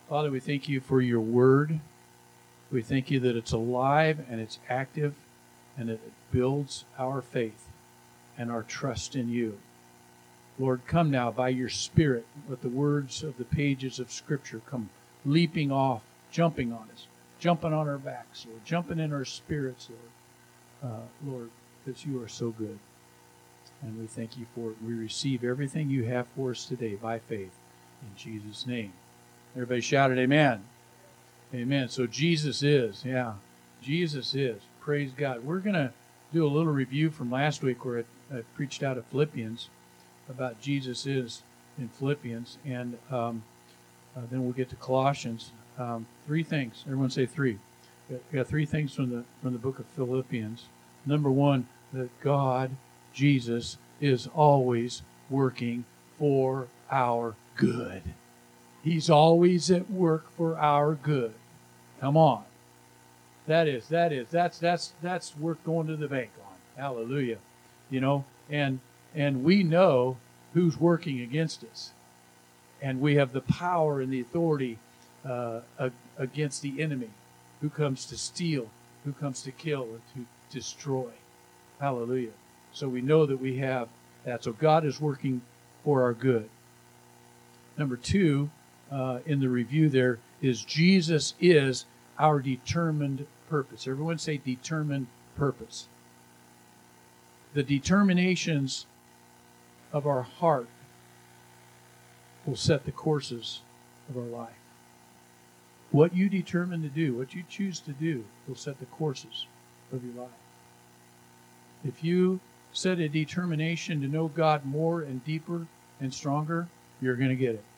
Father, we thank you for your word. We thank you that it's alive and it's active and that it builds our faith and our trust in you. Lord, come now by your Spirit. Let the words of the pages of Scripture come leaping off, jumping on us, jumping on our backs, Lord, jumping in our spirits, Lord, because you are so good. And we thank you for it. We receive everything you have for us today by faith in Jesus' name. Everybody shouted amen. Amen. So Jesus is. Jesus is. Praise God. We're going to do a little review from last week where I preached out of Philippians about Jesus is in Philippians. And then we'll get to Colossians. Three things. Everyone say three. We got three things from the book of Philippians. Number one, that God, Jesus, is always working for our good. He's always at work for our good. Come on. That's worth going to the bank on. Hallelujah. You know, and we know who's working against us. And we have the power and the authority against the enemy who comes to steal, who comes to kill, and to destroy. Hallelujah. So we know that we have that. So God is working for our good. Number two, in the review there, is Jesus is our determined purpose. Everyone say determined purpose. The determinations of our heart will set the courses of our life. What you determine to do, what you choose to do, will set the courses of your life. If you set a determination to know God more and deeper and stronger, you're going to get it.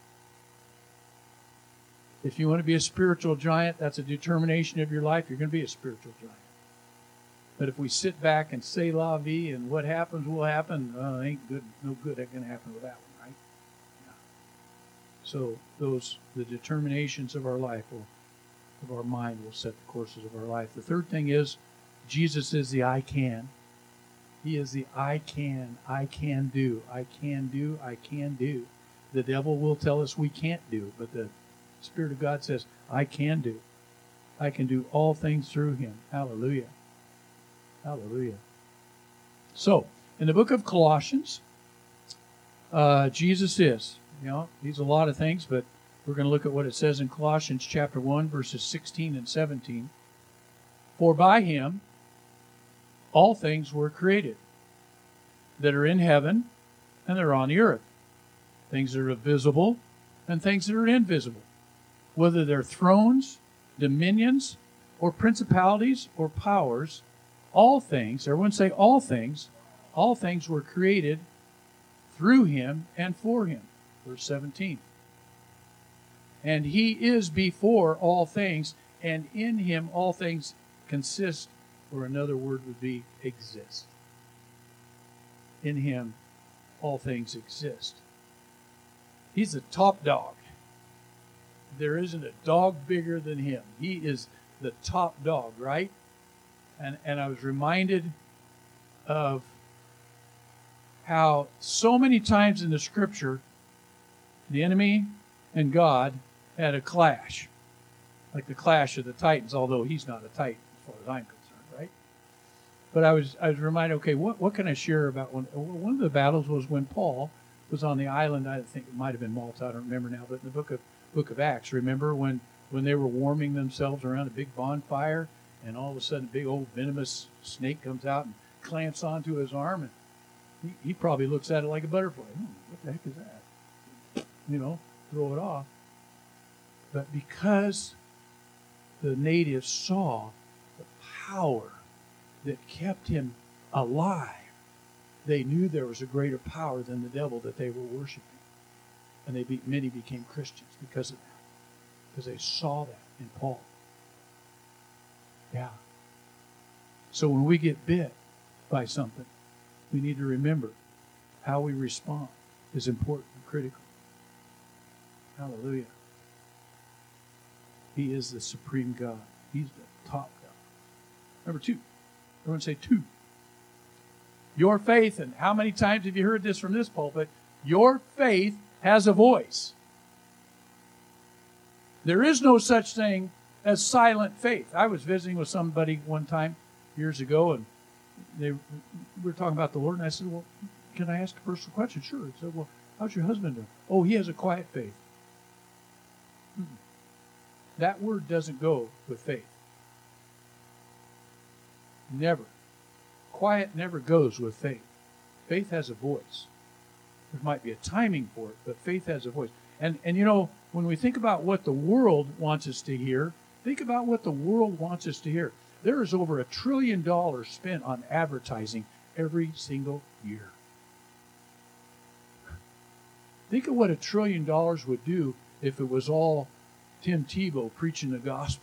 If you want to be a spiritual giant, that's a determination of your life, you're going to be a spiritual giant. But if we sit back and say la vie and what happens will happen, ain't good, no good ain't going to happen with that one, right? Yeah. So the determinations of our life, of our mind, will set the courses of our life. The third thing is Jesus is the I can. He is the I can do. I can do, I can do. The devil will tell us we can't do, but the Spirit of God says, I can do. I can do all things through him. Hallelujah. Hallelujah. So, in the book of Colossians, Jesus is. You know, he's a lot of things, but we're going to look at what it says in Colossians chapter 1, verses 16 and 17. For by him all things were created that are in heaven and that are on the earth. Things that are visible and things that are invisible. Whether they're thrones, dominions, or principalities or powers, all things, everyone say all things were created through him and for him. Verse 17. And he is before all things, and in him all things consist, or another word would be exist. In him all things exist. He's the top dog. There isn't a dog bigger than him. He is the top dog, right? And I was reminded of how so many times in the Scripture, the enemy and God had a clash. Like the clash of the Titans, although he's not a Titan as far as I'm concerned, right? But I was reminded, okay, what can I share about one of the battles was when Paul was on the island. I think it might have been Malta, I don't remember now, but in the book of Acts, remember when they were warming themselves around a big bonfire, and all of a sudden a big old venomous snake comes out and clamps onto his arm, and he probably looks at it like a butterfly. What the heck is that? You know, throw it off. But because the natives saw the power that kept him alive, they knew there was a greater power than the devil that they were worshiping. And many became Christians because of that. Because they saw that in Paul. Yeah. So when we get bit by something, we need to remember how we respond is important and critical. Hallelujah. He is the supreme God. He's the top God. Number two. Everyone say two. Your faith, and how many times have you heard this from this pulpit? Your faith has a voice. There is no such thing as silent faith. I was visiting with somebody one time years ago, and we were talking about the Lord, and I said, well, can I ask a personal question? Sure. He said, well, how's your husband doing? Oh, he has a quiet faith. That word doesn't go with faith. Never. Quiet never goes with faith. Faith has a voice. There might be a timing for it, but faith has a voice. And you know, when we think about what the world wants us to hear, think about what the world wants us to hear. There is over $1 trillion spent on advertising every single year. Think of what $1 trillion would do if it was all Tim Tebow preaching the gospel.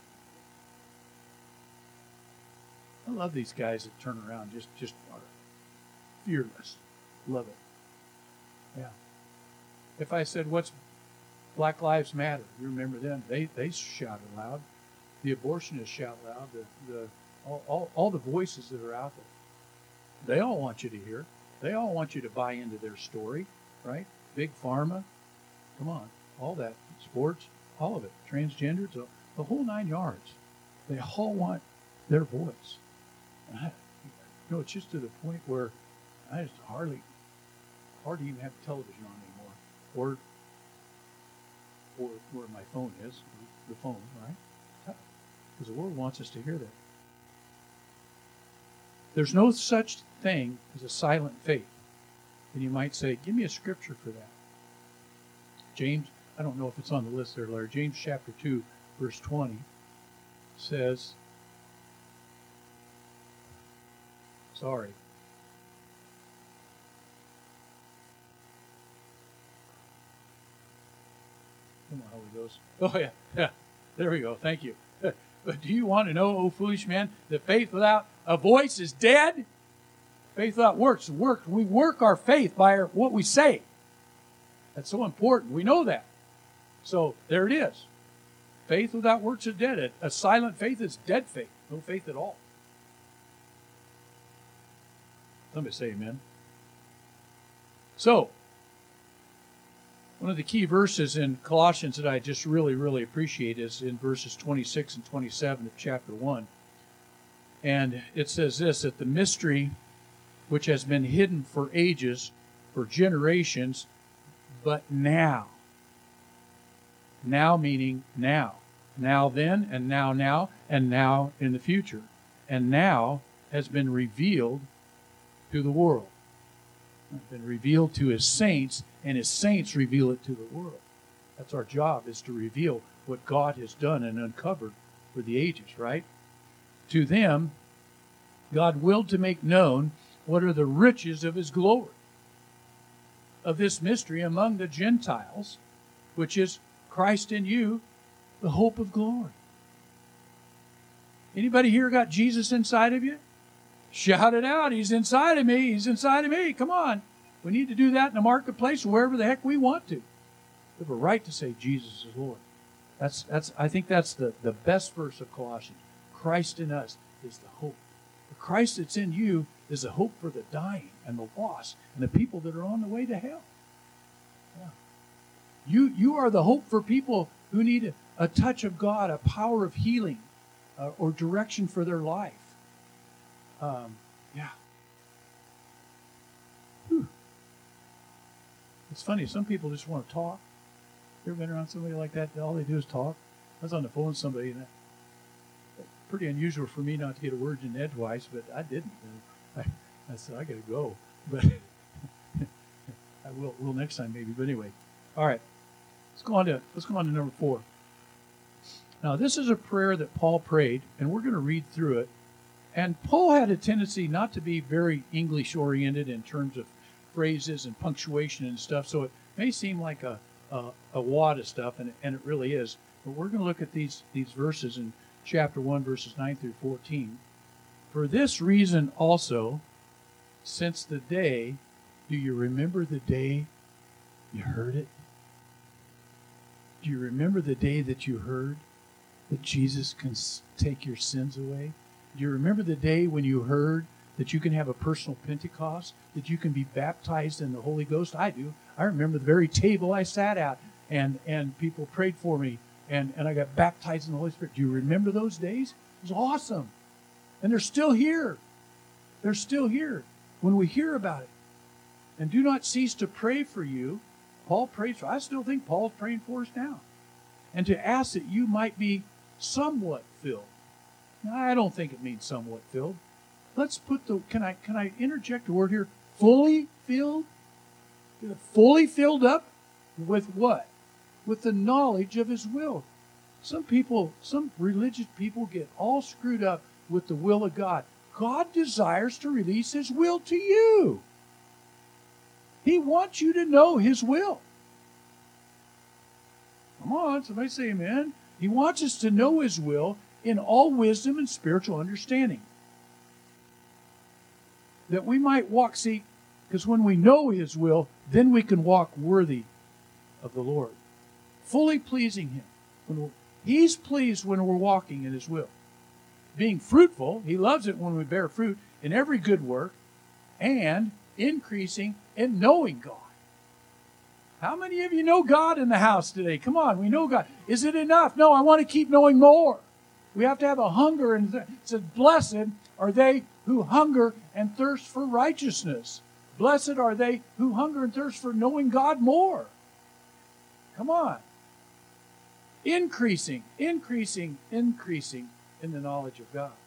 I love these guys that turn around just are fearless. Love it. Yeah. If I said, what's Black Lives Matter? You remember them? They shouted loud. The abortionists shout loud. All the voices that are out there. They all want you to hear. They all want you to buy into their story, right? Big pharma. Come on. All that. Sports. All of it. Transgenders. The whole 9 yards. They all want their voice. It's just to the point where I just hardly even have television on anymore, or where my phone is, the phone, right? Because the world wants us to hear that. There's no such thing as a silent faith. And you might say, give me a scripture for that. James, I don't know if it's on the list there, Larry. James chapter 2, verse 20 says, sorry. Come on, Holy Ghost. Oh, yeah. There we go. Thank you. But do you want to know, O foolish man, that faith without a voice is dead? Faith without works. We work our faith by what we say. That's so important. We know that. So there it is. Faith without works is dead. A silent faith is dead faith. No faith at all. Somebody say amen. So, one of the key verses in Colossians that I just really, really appreciate is in verses 26 and 27 of chapter 1. And it says this, that the mystery which has been hidden for ages, for generations, but now meaning now. Now then, and now, and now in the future. And now has been revealed to the world. It's been revealed to his saints, and his saints reveal it to the world. That's our job, is to reveal what God has done and uncovered for the ages, right? To them, God willed to make known what are the riches of his glory, of this mystery among the Gentiles, which is Christ in you, the hope of glory. Anybody here got Jesus inside of you? Shout it out. He's inside of me. He's inside of me. Come on. We need to do that in the marketplace, wherever the heck we want to. We have a right to say Jesus is Lord. I think that's the best verse of Colossians. Christ in us is the hope. The Christ that's in you is the hope for the dying and the lost and the people that are on the way to hell. Yeah. You are the hope for people who need a touch of God, a power of healing, or direction for their life. Yeah. Whew. It's funny, some people just want to talk. You ever been around somebody like that? All they do is talk. I was on the phone with somebody, and pretty unusual for me not to get a word in edgewise, but I didn't. I said, I got to go. But I will next time maybe. But anyway, all right. Let's go on to number 4. Now, this is a prayer that Paul prayed, and we're going to read through it. And Paul had a tendency not to be very English-oriented in terms of phrases and punctuation and stuff, so it may seem like a wad of stuff, and it really is. But we're going to look at these verses in chapter 1, verses 9 through 14. For this reason also, since the day, do you remember the day you heard it? Do you remember the day that you heard that Jesus can take your sins away? Do you remember the day when you heard that you can have a personal Pentecost, that you can be baptized in the Holy Ghost? I do. I remember the very table I sat at, and people prayed for me and I got baptized in the Holy Spirit. Do you remember those days? It was awesome. And they're still here. They're still here when we hear about it. And do not cease to pray for you. Paul prays for, I still think Paul's praying for us now. And to ask that you might be somewhat filled. Now, I don't think it means somewhat filled. Let's put can I interject a word here? Fully filled? Fully filled up with what? With the knowledge of His will. Some religious people get all screwed up with the will of God. God desires to release His will to you. He wants you to know His will. Come on, somebody say amen. He wants us to know His will in all wisdom and spiritual understanding. That we might walk, because when we know His will, then we can walk worthy of the Lord. Fully pleasing Him. He's pleased when we're walking in His will. Being fruitful, He loves it when we bear fruit in every good work, and increasing in knowing God. How many of you know God in the house today? Come on, we know God. Is it enough? No, I want to keep knowing more. We have to have a hunger, and it says, blessed are they who hunger and thirst for righteousness. Blessed are they who hunger and thirst for knowing God more. Come on. Increasing in the knowledge of God.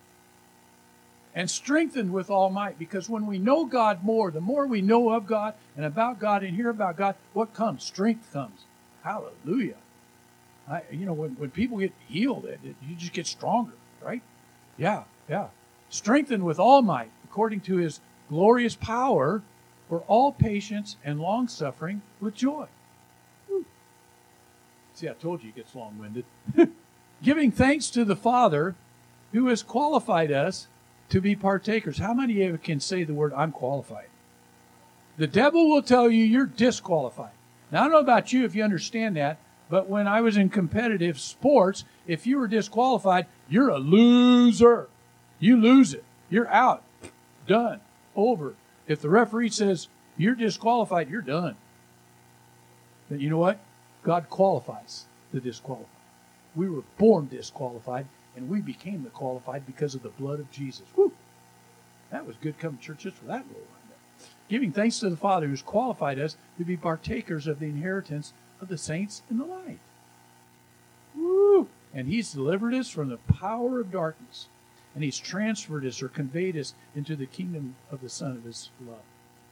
And strengthened with all might, because when we know God more, the more we know of God and about God and hear about God, what comes? Strength comes. Hallelujah. When people get healed, you just get stronger, right? Yeah. Strengthened with all might, according to His glorious power, for all patience and long-suffering with joy. Whew. See, I told you it gets long-winded. Giving thanks to the Father, who has qualified us to be partakers. How many of you can say the word, I'm qualified? The devil will tell you you're disqualified. Now, I don't know about you if you understand that, but when I was in competitive sports, if you were disqualified, you're a loser. You lose it. You're out. Done. Over. If the referee says you're disqualified, you're done. But you know what? God qualifies the disqualified. We were born disqualified, and we became the qualified because of the blood of Jesus. Woo! That was good coming to church just for that little one there. Giving thanks to the Father who has qualified us to be partakers of the inheritance of the saints in the light. Woo! And He's delivered us from the power of darkness, and He's transferred us or conveyed us into the kingdom of the Son of His love.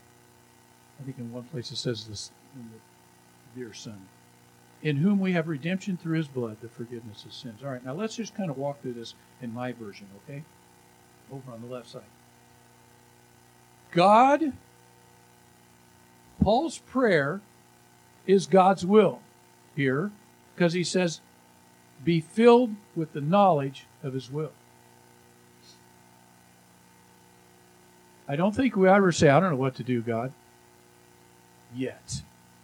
I think in one place it says this, in the dear Son, in whom we have redemption through His blood, the forgiveness of sins. All right, now let's just kind of walk through this in my version, okay? Over on the left side. God, Paul's prayer is God's will here, because he says, be filled with the knowledge of His will. I don't think we ever say, I don't know what to do, God, yet.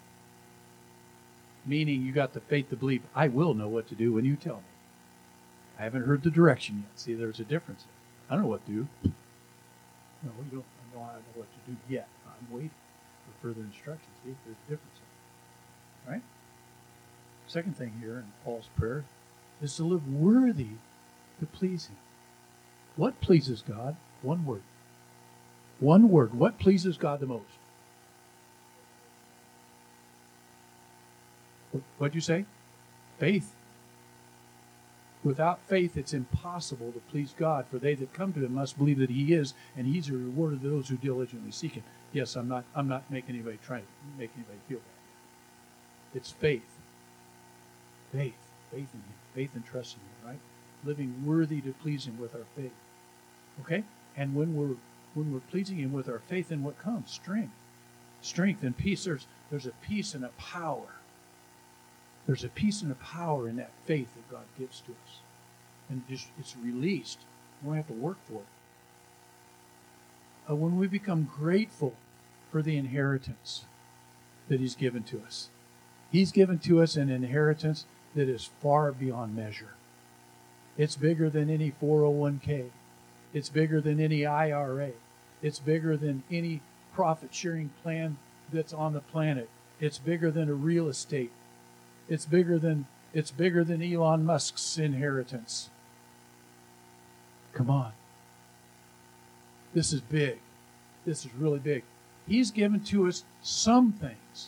Meaning you got the faith to believe, I will know what to do when you tell me. I haven't heard the direction yet. See, there's a difference. I don't know what to do. No, you don't know what to do yet. I'm waiting for further instructions. See, there's a difference. Right? Second thing here in Paul's prayer is to live worthy to please Him. What pleases God? One word. One word. What pleases God the most? What'd you say? Faith. Without faith, it's impossible to please God, for they that come to Him must believe that He is, and He's a reward of those who diligently seek Him. Yes, I'm not making anybody try to make anybody feel bad. It's faith. Faith in Him. Faith and trust in Him, right? Living worthy to please Him with our faith. Okay? And when we're pleasing Him with our faith, then what comes? Strength. Strength and peace. There's a peace and a power. There's a peace and a power in that faith that God gives to us. And it's released. We don't have to work for it. When we become grateful for the inheritance that He's given to us. He's given to us an inheritance that is far beyond measure. It's bigger than any 401k. It's bigger than any IRA. It's bigger than any profit-sharing plan that's on the planet. It's bigger than a real estate. It's bigger than It's bigger than Elon Musk's inheritance. Come on. This is big. This is really big. He's given to us some things.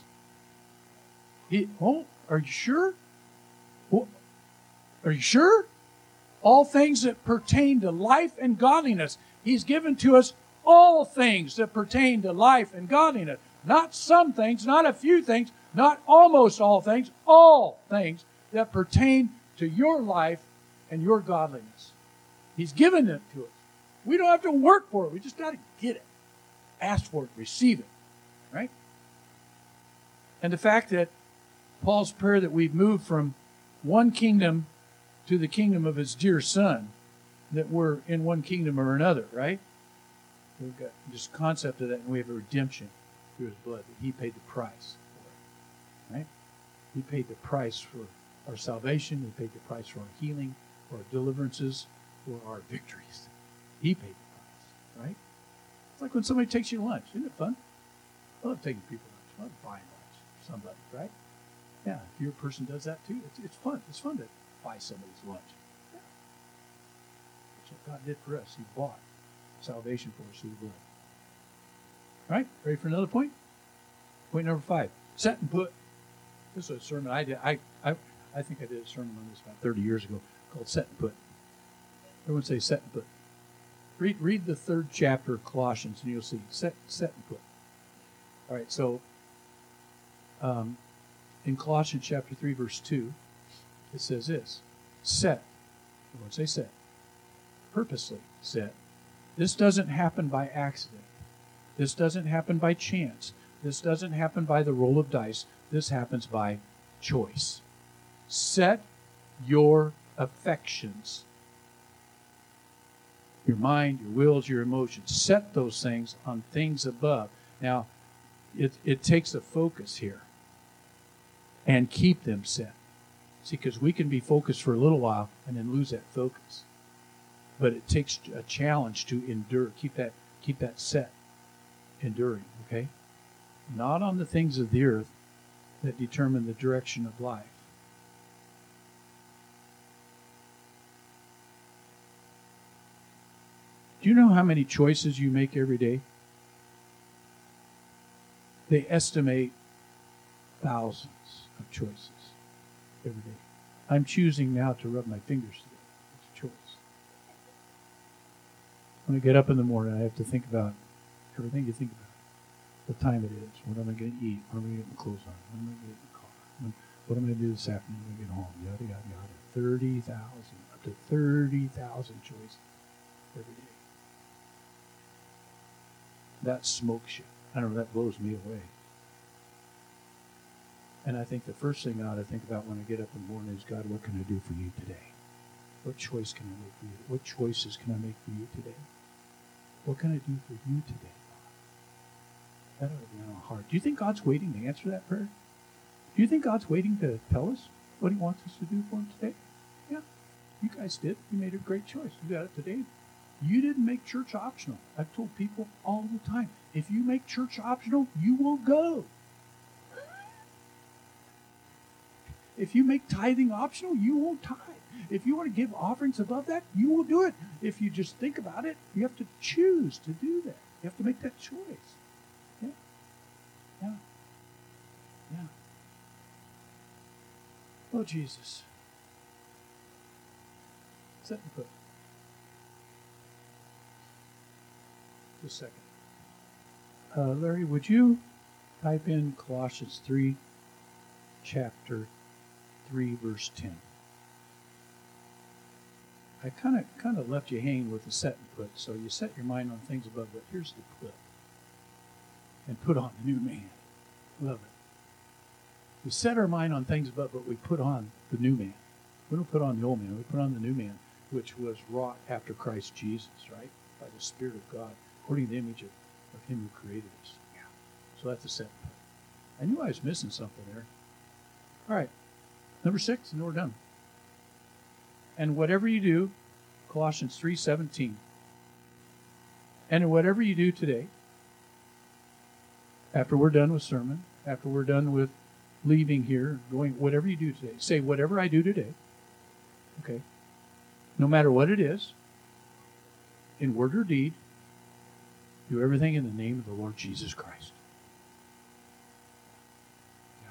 Are you sure? Are you sure? All things that pertain to life and godliness. He's given to us all things that pertain to life and godliness. Not some things, not a few things, not almost all things that pertain to your life and your godliness. He's given it to us. We don't have to work for it. We just got to get it. Ask for it, receive it. Right? And the fact that Paul's prayer that we've moved from one kingdom to the kingdom of his dear Son, that we're in one kingdom or another, right? We've got this concept of that, and we have a redemption through his blood, that he paid the price for it, right? He paid the price for our salvation. He paid the price for our healing, for our deliverances, for our victories. He paid the price, right? It's like when somebody takes you to lunch. Isn't it fun? I love taking people to lunch. I love buying lunch for somebody, right? Yeah, if your person does that too, it's fun. It's fun to buy somebody's lunch. Yeah. That's what God did for us. He bought salvation for us through the blood. All right, ready for another point? Point number 5. Set and put. This is a sermon I did. I think I did a sermon on this about 30 years ago called Set and Put. Everyone say set and put. Read the 3rd chapter of Colossians and you'll see set and put. All right, so in Colossians chapter 3, verse 2, it says this. Set. Everyone say set. Purposely set. This doesn't happen by accident. This doesn't happen by chance. This doesn't happen by the roll of dice. This happens by choice. Set your affections. Your mind, your wills, your emotions. Set those things on things above. Now, it takes a focus here. And keep them set. See, because we can be focused for a little while and then lose that focus. But it takes a challenge to endure. Keep that set. Enduring, okay? Not on the things of the earth that determine the direction of life. Do you know how many choices you make every day? They estimate thousands of choices every day. I'm choosing now to rub my fingers together. It's a choice. When I get up in the morning, I have to think about everything you think about. What time it is, what am I going to eat, what am I going to get my clothes on, what am I going to get in the car, what am I going to do this afternoon when I get home, yada, yada, yada. 30,000, up to 30,000 choices every day. That smokes you. I don't know, that blows me away. And I think the first thing I ought to think about when I get up in the morning is, God, what can I do for you today? What choice can I make for you? What choices can I make for you today? What can I do for you today, God? That ought to be on our heart. Do you think God's waiting to answer that prayer? Do you think God's waiting to tell us what he wants us to do for him today? Yeah. You guys did. You made a great choice. You got it today. You didn't make church optional. I've told people all the time, if you make church optional, you will go. If you make tithing optional, you won't tithe. If you want to give offerings above that, you will do it. If you just think about it, you have to choose to do that. You have to make that choice. Yeah. Yeah. Yeah. Oh, Jesus. Set and put. Just a second. Larry, would you type in Colossians 3, chapter 3, verse 10? I kind of left you hanging with the set and put, so you set your mind on things above, but here's the put. And put on the new man. Love it. We set our mind on things above, but we put on the new man. We don't put on the old man. We put on the new man, which was wrought after Christ Jesus, right? By the Spirit of God, according to the image of him who created us. Yeah. So that's the set and put. I knew I was missing something there. All right. Number 6, and we're done. And whatever you do, Colossians 3:17. And whatever you do today, after we're done with sermon, after we're done with leaving here, going, whatever you do today, say, whatever I do today, okay, no matter what it is, in word or deed, do everything in the name of the Lord Jesus Christ. Yeah.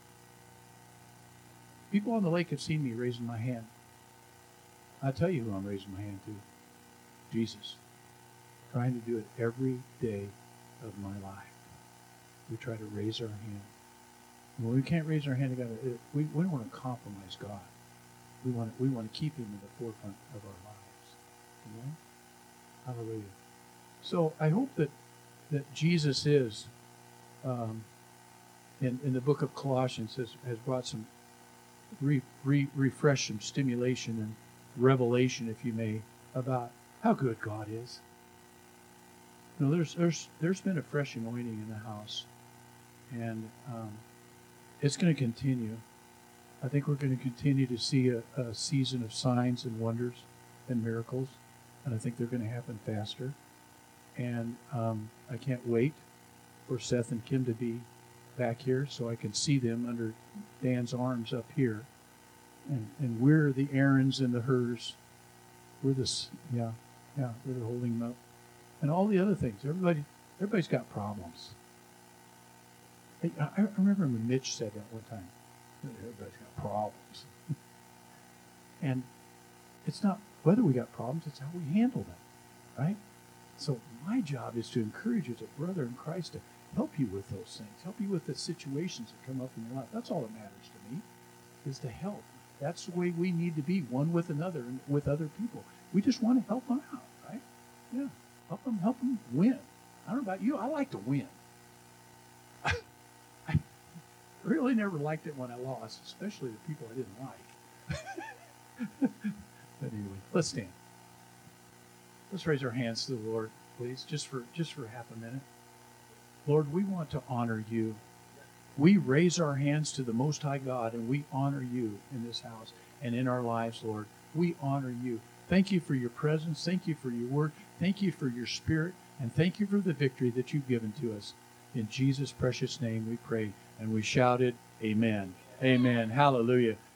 People on the lake have seen me raising my hand. I'll tell you who I'm raising my hand to. Jesus. Trying to do it every day of my life. We try to raise our hand. When we can't raise our hand together, we don't want to compromise God. We want to keep Him in the forefront of our lives. Amen? Hallelujah. So I hope that Jesus is, in the book of Colossians, has brought some refresh, some stimulation and revelation, if you may, about how good God is. You know, there's been a fresh anointing in the house, and it's going to continue. I think we're going to continue to see a season of signs and wonders and miracles, and I think they're going to happen faster. And I can't wait for Seth and Kim to be back here so I can see them under Dan's arms up here. And we're the Aarons and the Hers. We're this, we're holding them up. And all the other things. Everybody's got problems. Hey, I remember when Mitch said that one time. Everybody's got problems. And it's not whether we got problems, it's how we handle them, right? So my job is to encourage you as a brother in Christ to help you with those things, help you with the situations that come up in your life. That's all that matters to me, is to help. That's the way we need to be, one with another and with other people. We just want to help them out, right? Yeah, help them win. I don't know about you, I like to win. I really never liked it when I lost, especially the people I didn't like. But anyway, let's stand. Let's raise our hands to the Lord, please, just for half a minute. Lord, we want to honor you. We raise our hands to the Most High God, and we honor you in this house and in our lives, Lord. We honor you. Thank you for your presence. Thank you for your word. Thank you for your spirit. And thank you for the victory that you've given to us. In Jesus' precious name we pray. And we shouted, Amen. Amen. Hallelujah.